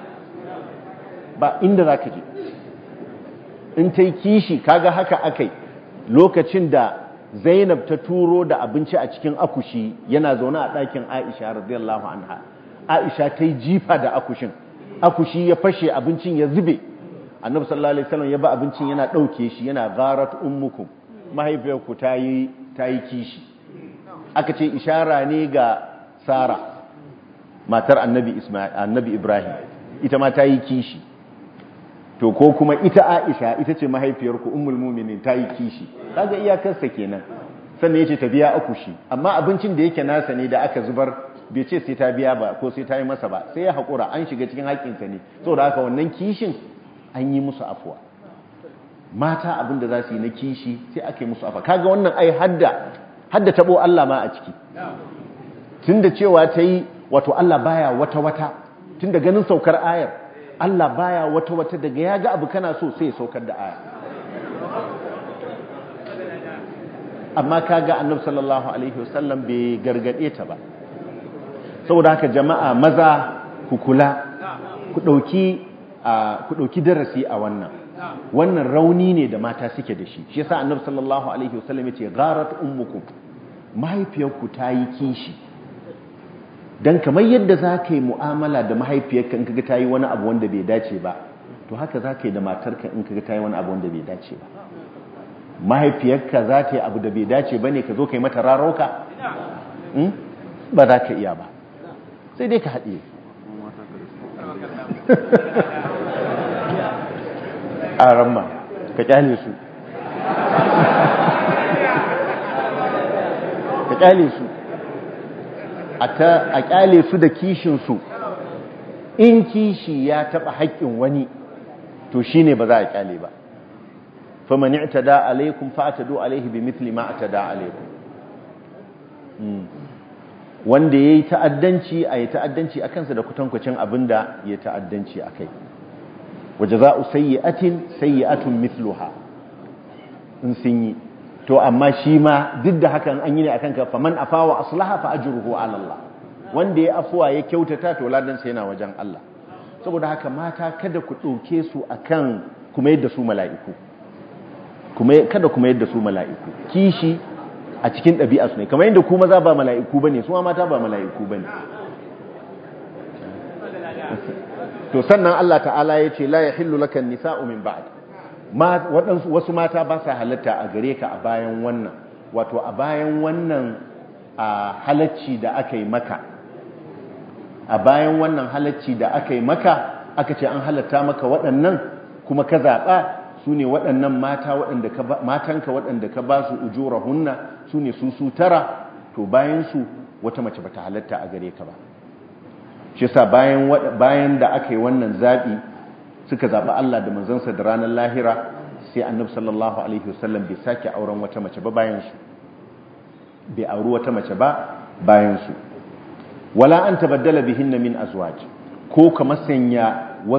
je in ta yi kishi kaga haka akai lokacin da Zainab ta turo da abinci a cikin akushi yana zaune a ɗakin Aisha radiyallahu anha Aisha ta yi jifa da akushi ya fashe abincin ya zube Annabi sallallahu alaihi wasallam ya ba abincin yana ɗauke shi yana gharat ummukum mahaifiyarku ta yi kishi aka ce ishara ne ga Sara matar Annabi Ibrahim ita ma ta yi kishi to ko kuma ita Aisha ita ce mahaifiyarku ummul mu'minin ta yi kishi kaga iyakarsa kenan sannan yace ta biya akushi amma abincin da yake nasa ne da aka zubar bai ce sai ta biya ba ko sai ta yi masa ba sai ya hakura an shiga cikin haƙƙinsa ne saboda haka wannan kishin an yi musu afuwa mata abinda za su yi na kishi sai aka yi musu afuwa kaga wannan ai hadda tabo Allah ma a ciki tunda cewa ta yi wato Allah baya wata tunda ganin saukar ayar Allah baya wata daga ya ga abu kana so sai ya saukar da aya amma kaga Annabi sallallahu alaihi wasallam bai gargade ta ba saboda haka jama'a maza ku kula ku dauki darasi a wannan rauni ne da mata suke da shi yasa Annabi sallallahu alaihi wasallam yace gharat ummukum mahaifiyarku ta yi kishi dan kamar yadda zaka yi mu'amala da mahaifiyarka in kaga ta yi wani abu wanda bai dace ba to haka zaka yi da matarka in kaga ta yi wani abu wanda bai dace ba mahaifiyarka za ta yi abu da bai dace ba ne ka zo ka yi mata rarauka ba za ka iya ba sai dai ka haɗe a ramma ka kyale su a kyale su da kishinsu in kishi ya taɓa haƙƙin wani to shine ba za a kyale ba faman i'tada alaikum fa'tadu alaihi bimithli ma atada alaikum wanda yayi ta'addanci ayi ta'addanci akan sa da kutankucin abinda ya ta'addanci akai wajaza'u sayyi'atin sayyi'atun mithluha in sun yi to amma shi ma duk da hakan an yi ne akan ka faman afa wa aslaha fa ajruhu ala Allah wanda ya afuwa ya kyautata to ladan sa yana wajen Allah saboda haka mata kada ku dauke su akan kuma yadda su mala'iku kada kuma yadda su mala'iku kishi a cikin ɗabi'a su ne kamar yadda ku maza ba mala'iku bane su mata ba mala'iku bane to sannan Allah ta'ala ya ce la yahillu lakan nisa'u min ba'd wasu mata ba sa halatta a gare ka a bayan wannan wato a bayan wannan halacci da aka yi maka aka ce an halatta maka waɗannan kuma ka zaɓa su ne waɗannan matanka waɗanda ka ba su ujurahunna su ne su tara to bayansu wata mace ba ta halatta a gare ka ba shi sa bayan da aka yi wannan zaɓi suka zaɓi Allah da manzansa da ranar lahira sai annabi sallallahu alaihi wasallam bai sake auren wata mace ba bayansu bai auri wata mace ba bayansu wala an tabaddala bihinna min azwaj ko ka musanya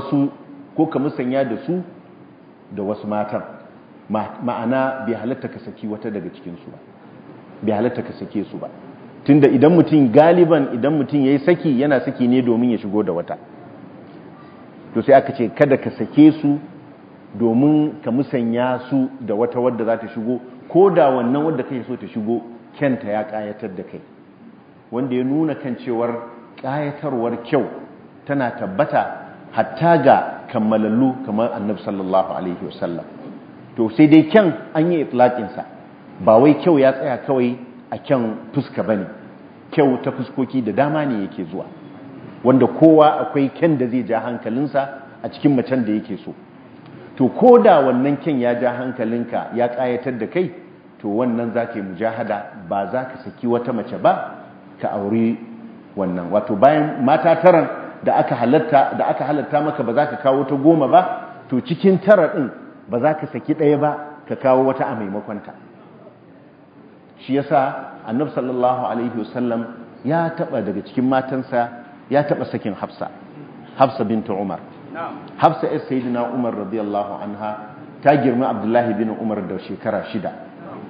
da su da wasu matan ma'ana bai halatta ka saki wata daga cikinsu ba bai halatta ka sake su ba tunda idan mutum yayi saki yana saki ne domin ya shigo da wata to sai aka ce kada ka sake su domin ka musanya su da wata wadda za ta shigo ko da wannan wadda kake so ta shigo kyanta ya kayatar da kai wanda ya nuna kan cewar kayatarwar kyau tana tabbata hatta ga kammalallu kamar annabi sallallahu alaihi wasallam to sai dai kyan an yi itlaqinsa ba wai kyau ya tsaya kawai a kyan fuska bane kyau ta fuskoki da dama ne yake zuwa wanda kowa akwai kyan da zai ja hankalinsa a cikin macen da yake so to ko da wannan kyan ya ja hankalinka ya kayatar da kai to wannan za ka yi mujahada ba za ka saki wata mace ba ka aure wannan wato bayan mata taran da aka halatta maka ba za ka kawo ta 10 ba to cikin tara din ba za ka saki ɗaya ba ka kawo wata a maimakonta shi yasa annabi sallallahu alaihi wasallam ya taba daga cikin matansa ya taba sakin Hafsa bintu Umar Hafsa sayyidina Umar radiyallahu anha ta girma Abdullahi bin Umar da shekara 6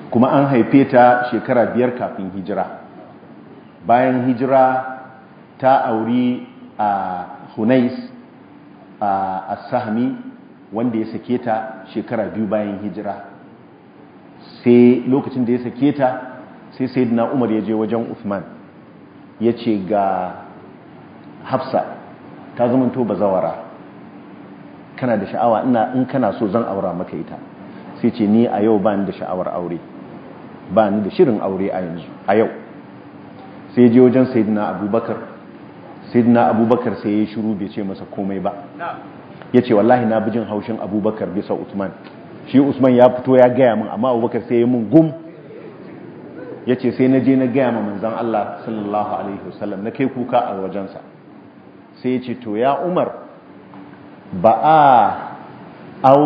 kuma an haife ta shekara 5 kafin hijira. Bayan hijira ta auri a Hunais a Sahmi wanda ya sake ta shekara 2 bayan hijira. Sai lokacin da ya sake ta sai Sayyidina Umar ya je wajen Uthman ya ce ga Hafsa ta zamanto bazawara, kana da sha'awa, in kana so zan aura maka ita. Sai ce ni a yau ba ni da sha'awar aure, ba ni da shirin aure a yanzu a yau. Sai je wajen Sayyidina Abubakar. Sayyidina Abubakar sai ya shiru bai ce masa komai ba. Ya ce wallahi na bijin haushin Abubakar bisa Usman. Shi Usman ya fito ya gaya min, amma Abubakar sai ya mun gum. Ya ce sai na je na gaya ma manzon Allah sallallahu alaihi wasallam, na kai kuka a wajensa. Sai ya ce to ya Umar, ba a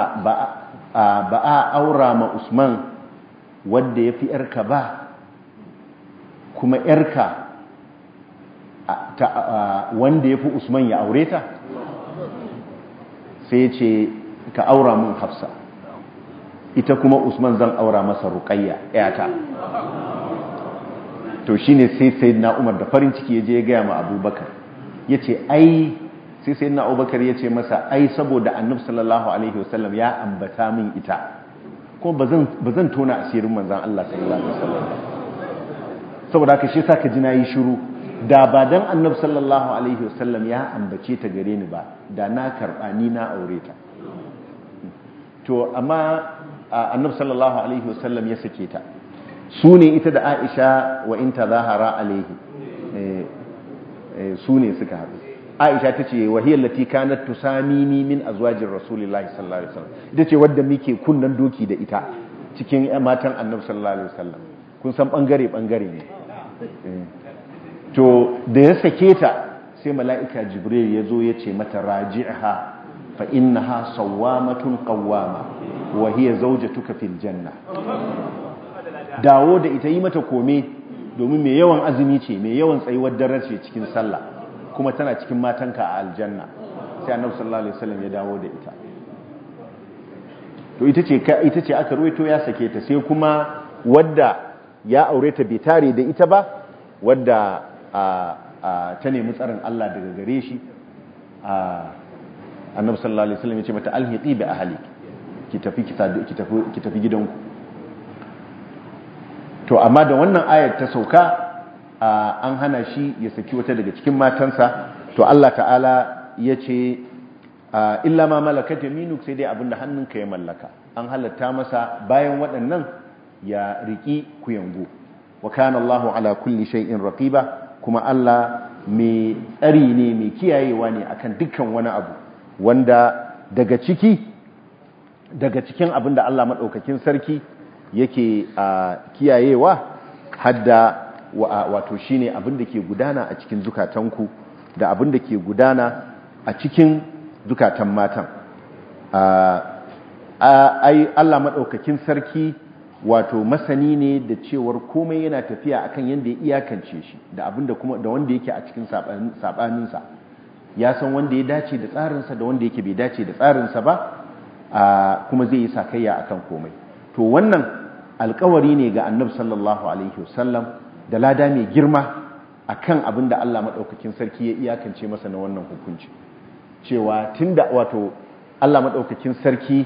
aura ma Usman wadda ya fi ‘yarka ba, kuma ‘yarka wanda ya fi Usman ya aure ta? Sai ya ce ka aura mun Hafsa, ita kuma Usman zan aura masa Ruqayya ‘yata. To shi ne sai Sayyidina Umar da farin ciki ya je ya gaya ma Abubakar, ya ce ai sai Sayyidina Abubakar ya ce masa ai saboda Annabi sallallahu alaihi wasallam ya ambata min ita, kuma ba zan tona asirin manzan Allah sallallahu alaihi wasallam. Saboda haka shi yasa ka ji nayi shiru, da ba dan Annabi sallallahu alaihi wasallam ya ambace ta gare ni ba, da na karba ni na aure ta. To amma Annabi sallallahu alaihi wasallam ya sake ta. Su ne ita da Aisha wa in tazahara alaihi, su ne suka haɗu. Aisha ta ce wahiyar lati kanat tusamini min azwajir rasulillahi sallallahu alaihi wasallam, ita ce wadda muke kunnan doki da ita cikin matan Annabi sallallahu alaihi wasallam. Kun san bangare ne. To da ya sake ta sai mala'ika Jibril ya zo ya ce mata raji'ha fa innaha sawwamatun qawwama wa hiya zawjatuka fil janna. Dawo da ita, yi mata kome, domin mai yawan azumi ce, mai yawan tsayuwar dare ce cikin sallah, kuma tana cikin matanka a aljanna. Sai Annabi sallallahu alaihi wasallam ya dawo da ita. To ita ce aka ruwaito ya sake ta. Sai kuma wadda ya aure ta bai tare da ita ba, wadda ta nemi tsarin Allah daga gare shi, Annabi sallallahu alaihi wasallam ya ce mata alhiqi bi ahlik, ki tafi gidanku. To amma da wannan ayar ta sauka, an hana shi ya saki wata daga cikin matansa. To Allah ta'ala ya ce illa ma malakat yaminuk, sai dai abinda hannunka ya mallaka. An halatta masa bayan waɗannan ya riki kuyango. Wa kana Allahu ala kulli shay'in raqiba, kuma Allah mai tsari ne, mai kiyayewa ne akan dukkan wani abu, wanda daga cikin abinda Allah madaukakin sarki yake kiyayewa hadda wato shine abin da ke gudana a cikin zukatanku da abin da ke gudana a cikin zukatan matan. Ai Allah madaukakin sarki wato masani ne da cewar komai yana tafiya akan yanda ya iyakance shi, da abin da kuma da wanda yake a cikin sabaninsa. Ya san wanda ya dace da tsarinsa da wanda yake bai dace da tsarinsa ba, kuma zai yi sakayya akan komai. To wannan alkawari ne ga Annabi sallallahu alaihi wasallam da lada mai girma akan abin da Allah madaukakin sarki ya iyakance masa na wannan hukunci, cewa tunda wato Allah madaukakin sarki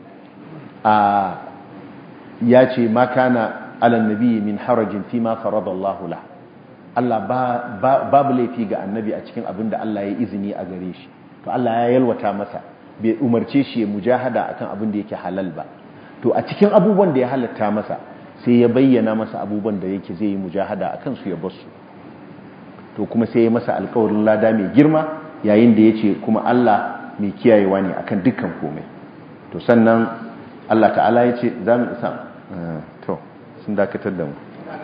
ya ce ma kana alan nabi min harajin fi ma faradallahu la. Allah babu laifi ga annabi a cikin abin da Allah ya izini a gare shi. To Allah ya yalwata masa, bai umarce shi ya mujahada akan abin da yake halal ba. To a cikin abubuwan da ya halatta masa, sai ya bayyana masa abubuwan da yake zai yi mujahada akan su ya bar su. To kuma sai ya masa alƙawarin lada mai girma, yayin da yace kuma Allah mai kiyayewa ne akan dukkan komai. To sannan Allah ta'ala yace za mu isa to sun dakatar da mu.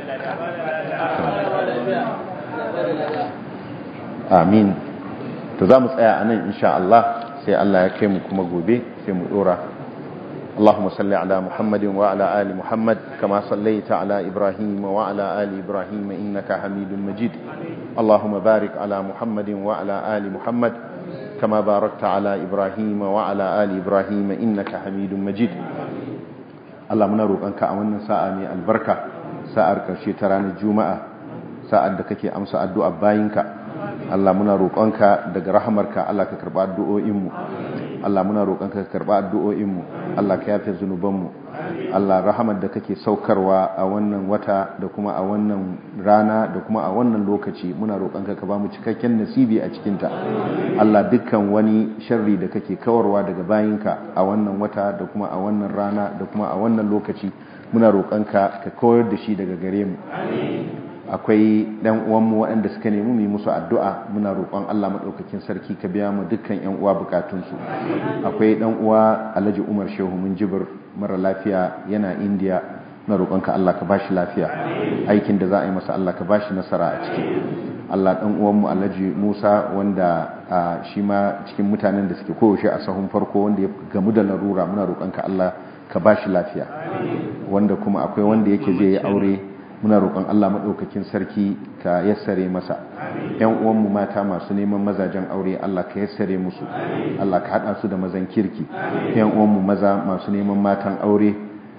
Amin. To za mu tsaya anan insha Allah, sai Allah ya kai mu kuma gobe sai mu dora. اللهم صل على محمد وعلى آل محمد كما صليت على إبراهيم وعلى آل إبراهيم إنك حميد مجيد. اللهم بارك على محمد وعلى آل محمد كما باركت على إبراهيم وعلى آل إبراهيم إنك حميد مجيد. Allah muna roƙonka a wannan sa'a mai albarka, sa'ar ƙarshe ta ranar Juma'a, sa'ar da kake amsa addu'ar bayinka. Allah muna roƙonka daga rahamarka, Allah ka karɓa addu'o'inmu. Allah muna roƙonka ka karɓa addu'o'inmu. Allah ka yafe zunubanmu. Allah rahamar da kake saukarwa a wannan wata da kuma a wannan rana da kuma a wannan lokaci, muna roƙonka ka ba mu cikakken nasibi a cikinta. Allah dukkan wani sharri da kake kawarwa daga bayinka a wannan wata da kuma a wannan rana da kuma a wannan lokaci, muna roƙonka ka kawar da shi daga gare mu. Akwai ɗan uwanmu waɗanda suka nemi mu yi musu addu'a, muna roƙon Allah maɗaukakin sarki ka biya mu dukkan ƴan uwa bukatunsu. Akwai ɗan uwa Alhaji Umar Shehu Minjibir mara lafiya yana Indiya, muna roƙonka Allah ka bashi lafiya, aikin da za a yi masa Allah ka bashi nasara a ciki. Allah ɗan uwanmu Alhaji Musa wanda shi ma cikin mutanen da suke koyaushe a sahun farko wanda ya gamu da larura, muna roƙonka Allah ka bashi lafiya. Wanda kuma akwai wanda yake zai yi aure, muna roƙon Allah maɗaukakin sarki ka yassare masa. ‘Yan uwanmu mata masu neman mazajen aure, Allah ka yassare musu, Allah ka haɗa su da mazan kirki. ‘Yan uwanmu maza masu neman matan aure,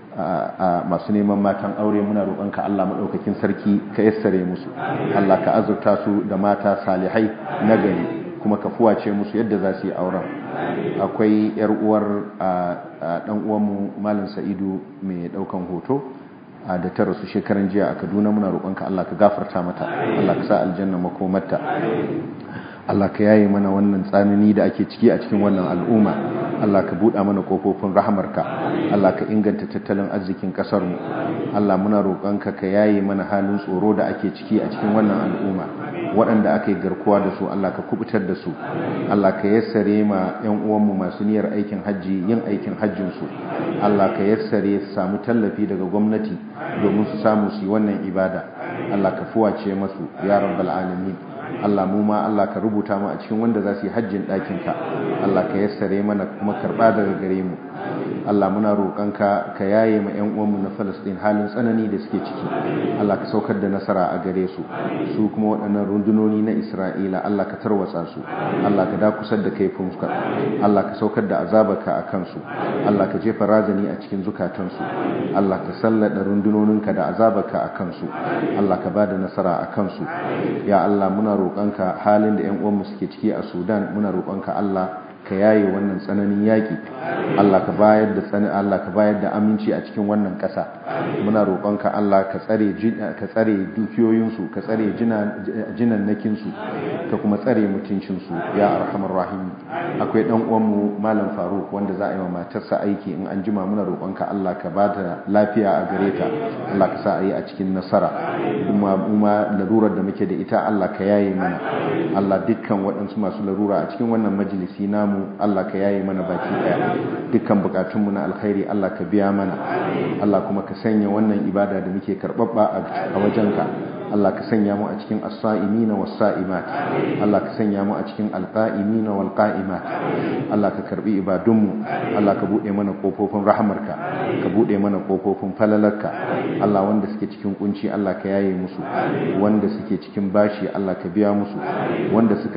muna roƙonka Allah maɗaukakin sarki ka yassare musu, Allah ka azurta su da mata salihai na gari, kuma ka fuwace musu yadda za su yi auren. Akwai ‘yar uwar ɗan uwanmu Malam Sa'idu mai ɗaukan hoto da ta rasu shekaran jiya a Kaduna, muna roƙonka Allah ka gafarta mata, Allah ka sa aljanna makomarta. Allah ka yaye mana wannan tsanani da ake ciki a cikin wannan al'umma. Allah ka buɗa mana kofofin rahamarka. Allah ka inganta tattalin arzikin ƙasarmu. Allah muna roƙonka ka yaye mana halin tsoro da ake ciki a cikin wannan al'umma. Waɗanda aka yi garkuwa da su Allah ka kubutar da su. Allah ka yassare ma 'yan uwanmu masu niyyar aikin hajji yin aikin hajjinsu. Allah ka yassare su samu tallafi daga gwamnati domin su samu su yi wannan ibada. Allah ka fuwace masu ya rabbal alamin. Allah mu ma Allah ka rubuta mu a cikin wanda za su yi hajjin ɗakinka. Allah ka yassare mana kuma karɓa daga gare mu. Allah muna roƙonka ka yaye ma 'yan uwanmu na Falasɗin halin tsanani da suke ciki. Allah ka saukar da nasara a gare su. Su kuma waɗannan rundunoni na Isra'ila Allah ka tarwatsa su. Allah ka dakusar da kaifinsu. Allah ka saukar da azabarka a kansu. Allah ka jefa razani a cikin zukatansu. Allah ka sallada rundunoninka da azabarka a kansu. Allah ka bada nasara a kansu. Ya Allah muna roƙonka halin da 'yan uwanmu suke ciki a Sudan, muna roƙonka Allah ka yaye wannan tsananin yaƙi. Allah ka bayar da aminci a cikin wannan ƙasa. Muna roƙonka Allah ka tsare dukiyoyinsu, ka tsare jinannakinsu, ka kuma tsare mutuncinsu ya arhamar rahim. Akwai ɗan uwanmu Malam Faruk wanda za a yi wa matarsa aiki in an jima, muna roƙonka Allah ka ba ta lafiya a gare ta. Allah ka sa a yi a cikin nasara. Kuma larurar da muke da ita Allah ka yaye mana. Allah dukkan waɗansu masu larura a cikin wannan majalisi namu Allah ka yaye mana baki daya. Dukkan bukatunmu na alkhairi Allah ka biya mana. Allah kuma ka sanya wannan ibada da muke karbabba a wajenka. Allah ka sanya mu a cikin as-sa'imina was-sa'imat. Allah ka sanya mu a cikin al-qa'imina wal-qa'imat. Allah ka karbi ibadunmu. Allah ka bude mana kofofin rahmarka, ka bude mana kofofin falalarka. Allah wanda suke cikin kunci Allah ka yaye musu, wanda suke cikin bashi Allah ka biya musu, wanda suka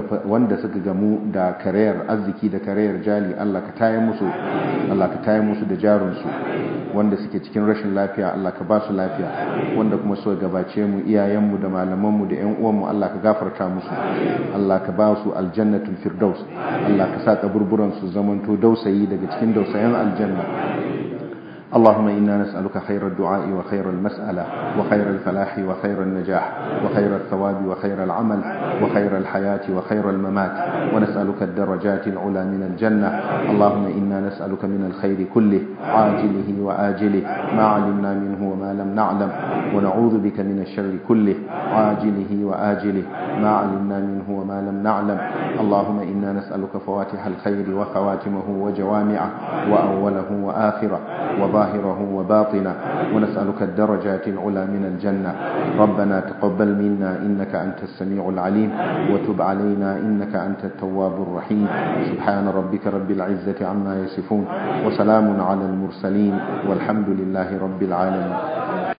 gamu da karayar arziki da karayar jali Allah ka tayar musu, Allah ka tayar musu da jarunsu. Wanda suke cikin rashin lafiya Allah ka ba su lafiya, wanda kuma suka gabace mu iyayenmu da malamanmu da ƴan uwanmu Allah ka gafarta musu. Allah ka ba su aljannatul firdaus. Allah ka sa kaburburan su zamanto dausayi daga cikin dausayan aljanna. اللهم إنا نسألك خير الدعاء وخير المسألة وخير الفلاح وخير النجاح وخير الثواب وخير العمل وخير الحياة وخير الممات، ونسألك الدرجات العلى من الجنة. اللهم إنا نسألك من الخير كله عاجله وآجله ما علمنا منه وما لم نعلم، ونعوذ بك من الشر كله عاجله وآجله ما علمنا منه وما لم نعلم. اللهم إنا نسألك فواتح الخير وخواتمه وجوامعه وأوله وآخره وظاهره وباطنه، ونسألك الدرجات العلى من الجنة. ربنا تقبل منا إنك أنت السميع العليم، وتب علينا إنك أنت التواب الرحيم. سبحان ربك رب العزة عما يصفون، وسلام على المرسلين، والحمد لله رب العالمين.